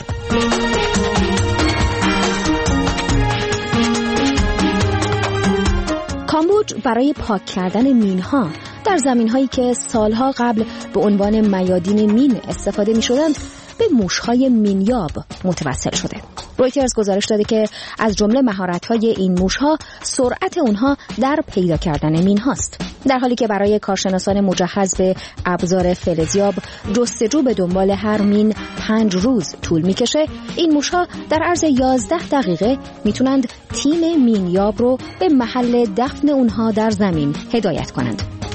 Speaker 19: کامبوج برای پاک کردن مینها در زمین‌هایی که سالها قبل به عنوان میادین مین استفاده می‌شدند به موش‌های مینیاب متوسل شده. رویترز گزارش داده که از جمله مهارت‌های این موش‌ها سرعت اونها در پیدا کردن مین‌هاست. در حالی که برای کارشناسان مجهز به ابزار فلزیاب جستجو به دنبال هر مین پنج روز طول می‌کشه، این موش‌ها در عرض یازده دقیقه میتونند تیم مینیاب رو به محل دفن اونها در زمین هدایت کنند.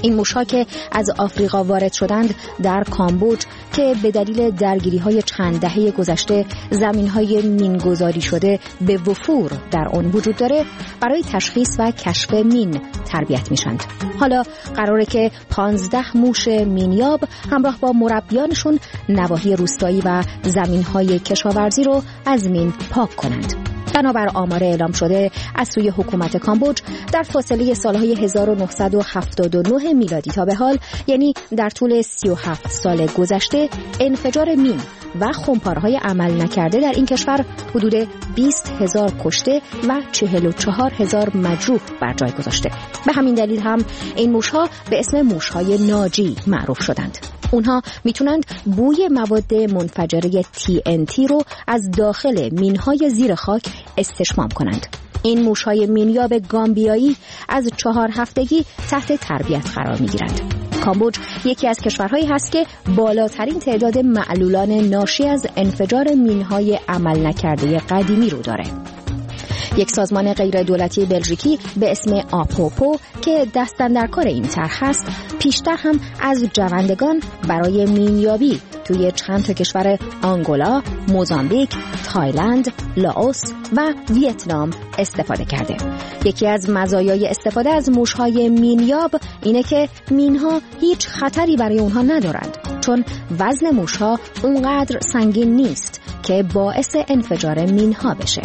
Speaker 19: این موش‌ها که از آفریقا وارد شدند در کامبوج که به دلیل درگیری‌های چند دهه گذشته زمین‌های مینگذاری شده به وفور در آن وجود داره، برای تشخیص و کشف مین تربیت میشند. حالا قراره که پانزده موش مینیاب همراه با مربیانشون نواحی روستایی و زمین‌های کشاورزی رو از مین پاک کنند. بنابر آمار اعلام شده از سوی حکومت کامبوج در فاصله سالهای هزار و نهصد و هفتاد و نه میلادی تا به حال، یعنی در طول سی و هفت سال گذشته، انفجار مین و خمپارهای عمل نکرده در این کشور حدود بیست هزار کشته و چهل و چهار هزار مجروح بر جای گذاشته. به همین دلیل هم این موشها به اسم موشهای ناجی معروف شدند. اونها میتونند بوی مواد منفجره تی ان تی رو از داخل مینهای زیر خاک استشمام کنند. این موشهای مینیاب گامبیایی از چهار هفتگی تحت تربیت قرار میگیرند. کامبوج یکی از کشورهایی هست که بالاترین تعداد معلولان ناشی از انفجار مینهای عمل نکرده قدیمی رو داره. یک سازمان غیر دولتی بلژیکی به اسم آپوپو که دست اندرکار این طرح هست، پیشتر هم از جوندگان برای مینیابی توی چند تا کشور آنگولا، موزامبیک، تایلند، لاوس و ویتنام استفاده کرده. یکی از مزایای استفاده از موشهای مینیاب اینه که مینها هیچ خطری برای اونها ندارند، چون وزن موشها اونقدر سنگین نیست که باعث انفجار مینها بشه.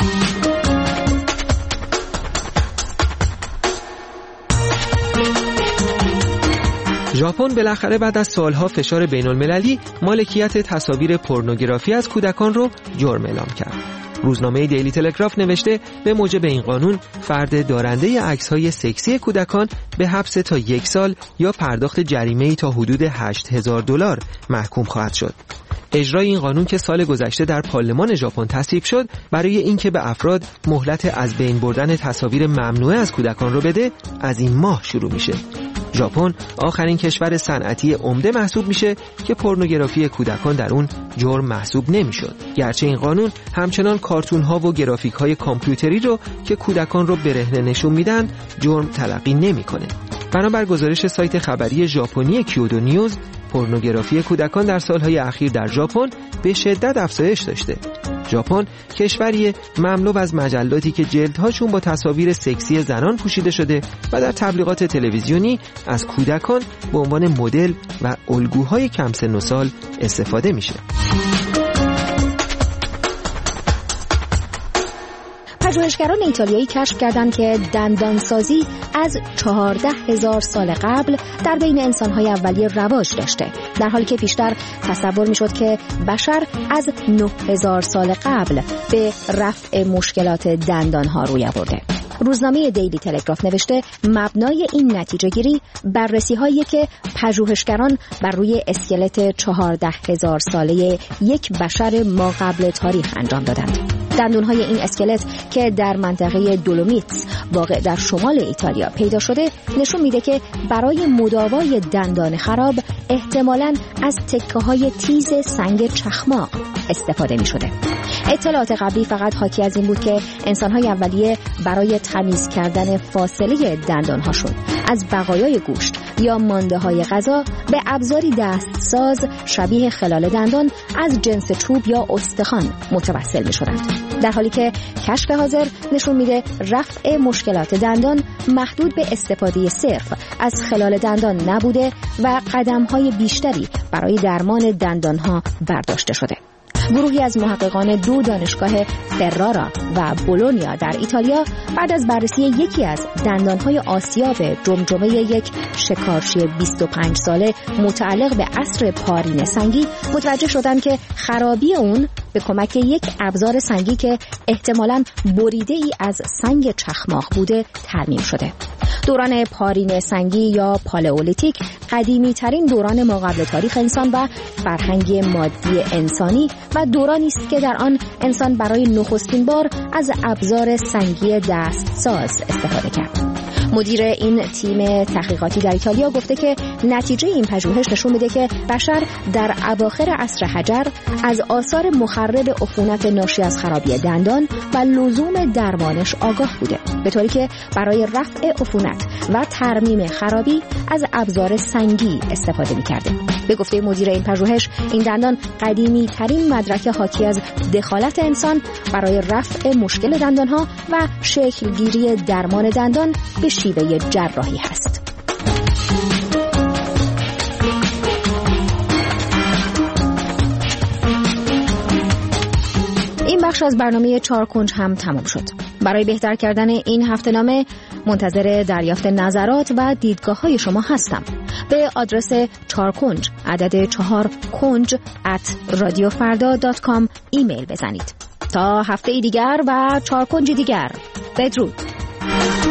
Speaker 1: ژاپن بالاخره بعد از سالها فشار بین المللی مالکیت تصاویر پورنوگرافی از کودکان رو جرم اعلام کرد. روزنامه دیلی تلگراف نوشته به موجب این قانون فرد دارنده عکس‌های سکسی کودکان به حبس تا یک سال یا پرداخت جریمه‌ای تا حدود هشت هزار دلار محکوم خواهد شد. اجرای این قانون که سال گذشته در پارلمان ژاپن تصویب شد برای اینکه به افراد مهلت از بین بردن تصاویر ممنوعه از کودکان رو بده، از این ماه شروع میشه. ژاپن آخرین کشور صنعتی عمده محسوب میشه که پورنوگرافی کودکان در اون جرم محسوب نمیشد. گرچه این قانون همچنان کارتون ها و گرافیک های کامپیوتری رو که کودکان رو برهنه نشون میدن جرم تلقی نمیکنه. بنابر گزارش سایت خبری ژاپنی کیودو نیوز، پورنوگرافی کودکان در سالهای اخیر در ژاپن به شدت افزایش داشته. ژاپن کشوری مملو از مجلاتی که جلدهاشون با تصاویر سکسی زنان پوشیده شده و در تبلیغات تلویزیونی از کودکان به عنوان مدل و الگوهای کم سن و سال استفاده میشه.
Speaker 19: پژوهشگران ایتالیایی کشف کردند که دندانسازی از چهارده هزار سال قبل در بین انسان‌های اولیه رواج داشته، در حالی که پیشتر تصور می‌شد که بشر از نه هزار سال قبل به رفع مشکلات دندان‌ها روی آورده. روزنامه دیلی تلگراف نوشته مبنای این نتیجه گیری بررسی هایی که پژوهشگران بر روی اسکلت چهارده هزار ساله یک بشر ما قبل تاریخ انجام دادند. دندون‌های این اسکلت که در منطقه دولومیتس واقع در شمال ایتالیا پیدا شده نشون میده که برای مداوای دندان خراب احتمالاً از تکه‌های تیز سنگ چخماق استفاده می‌شده. اطلاعات قبلی فقط حاکی از این بود که انسان‌های اولیه برای تمیز کردن فاصله دندان‌هاشون از بقایای گوشت یا مانده‌های غذا به ابزاری دستساز شبیه خلال دندان از جنس چوب یا استخوان متوسل می‌شدند، در حالی که کشف حاضر نشون میده رفع مشکلات دندان محدود به استفاده صرف از خلال دندان نبوده و قدم‌های بیشتری برای درمان دندان‌ها برداشته شده. گروهی از محققان دو دانشگاه فرارا و بولونیا در ایتالیا بعد از بررسی یکی از دندانهای آسیاب جمجمه یک شکارچی بیست و پنج ساله متعلق به عصر پارین سنگی متوجه شدند که خرابی اون به کمک یک ابزار سنگی که احتمالاً بریده ای از سنگ چخماق بوده ترمیم شده. دوران پارین سنگی یا پالئولیتیک قدیمی ترین دوران ما قبل تاریخ انسان و فرهنگ مادی انسانی و دورانی است که در آن انسان برای نخستین بار از ابزار سنگی دستساز استفاده کرد. مدیر این تیم تحقیقاتی در ایتالیا گفته که نتیجه این پژوهش نشون میده که بشر در اواخر عصر حجر از آثار مخرب عفونت ناشی از خرابی دندان و لزوم درمانش آگاه بوده، به طوری که برای رفع عفونت و ترمیم خرابی از ابزار سنگی استفاده می‌کرده. به گفته مدیر این پژوهش، این دندان قدیمی ترین مدرک حاکی از دخالت انسان برای رفع مشکل دندانها و شکلگیری درمان دندان به شیوه جراحی هست. این بخش از برنامه چهار کنج هم تمام شد. برای بهتر کردن این هفته‌نامه منتظر دریافت نظرات و دیدگاه‌های شما هستم. به آدرس چهار کنج عدد چهار کنج ات رادیو فردا دات کام ایمیل بزنید. تا هفته دیگر و چهار کنج دیگر، بدرود.